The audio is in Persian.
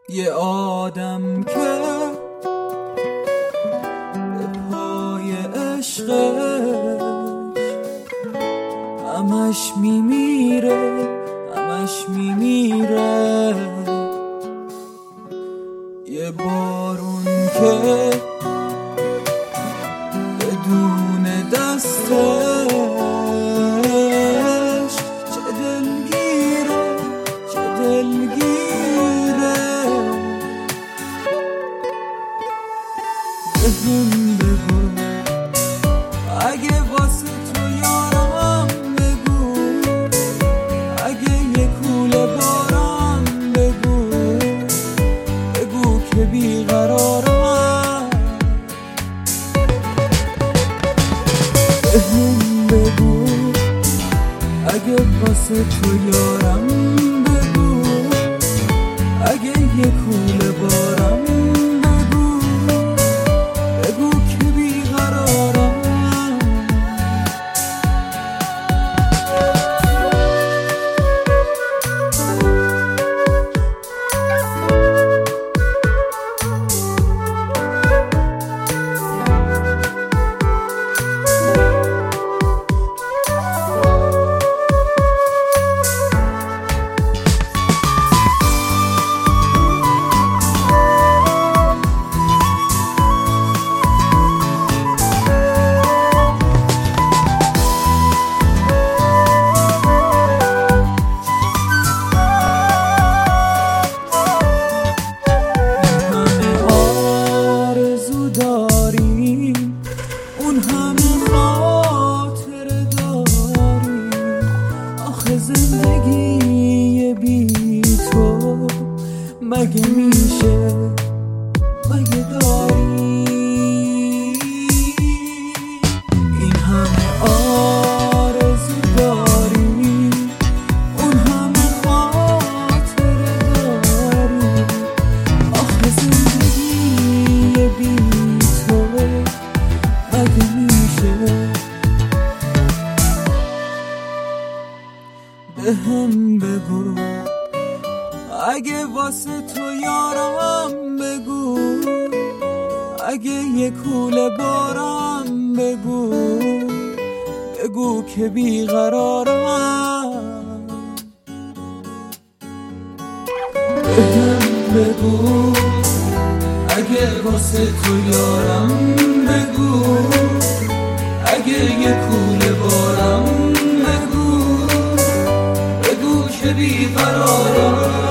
یه آدم که به پای عشقش همش میمیره یه بارون که بدون دستش چه دلگیره بهم بگو اگه واسه تو یارم، بگو اگه یه کوله بارم، بگو که بیقرارم. بهم بگو اگه واسه تو یارم، بگو اگه یه کوله بارم، بگو که بیقرارم. اون همه خاطره داری، آخه زندگی بی تو مگه میشه، مگه داری؟ این همه آرزو داری، اون همه خاطره داری، آخه زندگی بی تو مگه میشه؟ بهم بگو اگه واسه تو یارم، بگو اگه یه کوله بارم، بگو که بیقرارم. بهم بگو اگه واسه تو یارم، بگو اگه یه کوله بارم، بگو که بیقرارم.